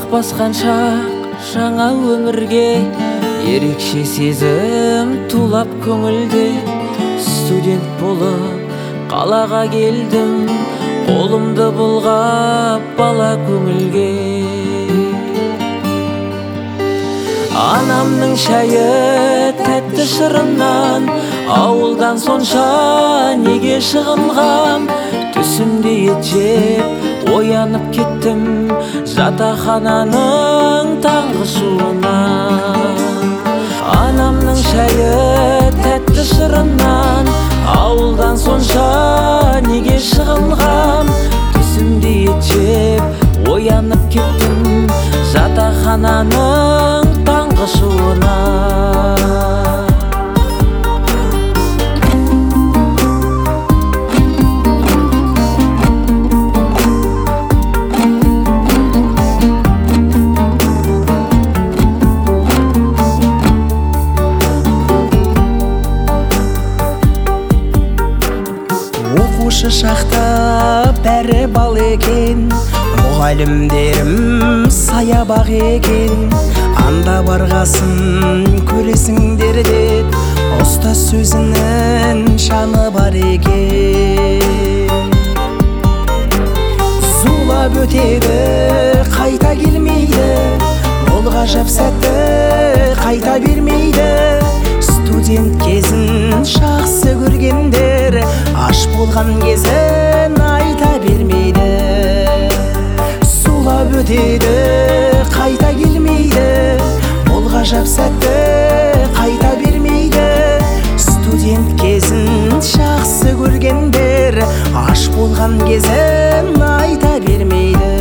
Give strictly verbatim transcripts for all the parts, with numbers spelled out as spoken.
басқан шақ жаңа өмірге, ерекше сезім тулап көңілде. Студент болып қалаға келдім, қолымды бұлғап бала көңілге. Анамның шайы тәтті шырыннан, ауылдан сонша неге шығынғам. Түсімде ет жеп оянып кеттім, жатақхананың таңғы шуына. Анамның шайы тәтті шырыннан, ауылдан сонша неге шығынғам. Түсімде ет жеп оянып кеттім, жатақхананың таңғы шуына. Оқушы шақта бәрі бал екен, мұғалімдерім саябақ екен. Анда барғасын көресіңдер деп, ұстаз сөзінің шаны бар екен. Зулап өтеді, қайта келмейді, ол ғажап сәтті қайта бермейді. Студент кезін жақсы көргендер, аш болған кезін айта бермейді. Зулап өтеді, қайта келмейді, ол ғажап сәтті қайта бермейді. Студент кезін жақсы көргендер, аш болған кезін айта бермейді.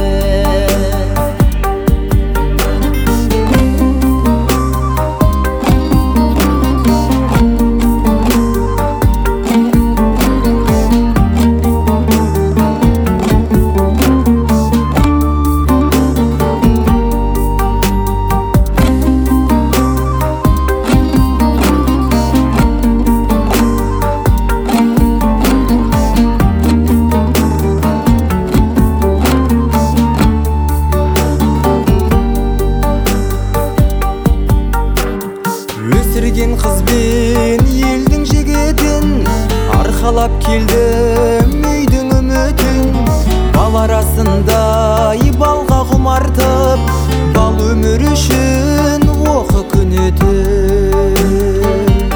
Өсірген қызбен елдің жігетін, арқалап келдім үйдің үмітін. Бал арасында балға құмартып, бал өмір үшін оқы күн өтіп.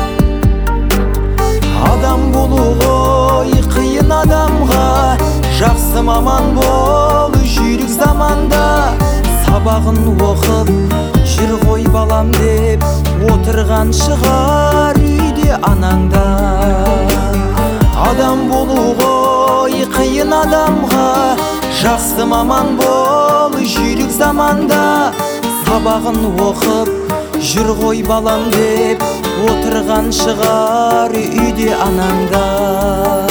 Адам болу ғой қиын адамға, жақсы маман бол жүйрік заманда. Сабағын оқып жүр ғой балам деп, отырған шығар үйде анаңда. Адам болу ғой қиын адамға, жақсы маман бол жүйрік заманда. Сабағын оқып жүр ғой балам деп, отырған шығар үйде анаңда.